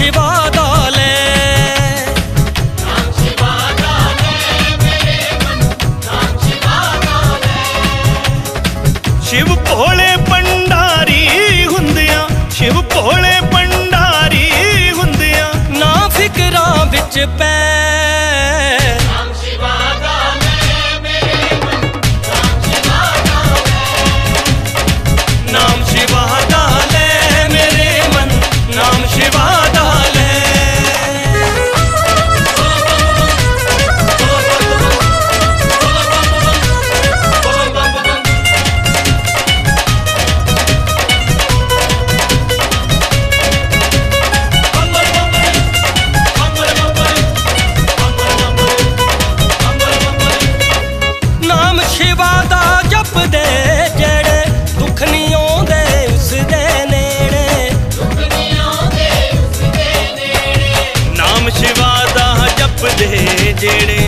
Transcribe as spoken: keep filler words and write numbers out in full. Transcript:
शिवा दा ले, नाम शिवा दा ले मेरे मन, नाम शिवा दा ले। शिव भोले भंडारी हुंदियां, शिव भोले भंडारी हुंदियां, ना फिकरां विच पै। नाम शिवा दा ले मेरे मन, नाम शिवा दा ले। नाम शिवा दा ले मेरे मन, नाम शिवा दा ले। नाम शिवा दा जपदे जेड़े दुख नहीं आउंदे उसदे नेड़े, दुख नहीं आउंदे उसदे नेड़े। नाम शिवा दा जपदे जेड़े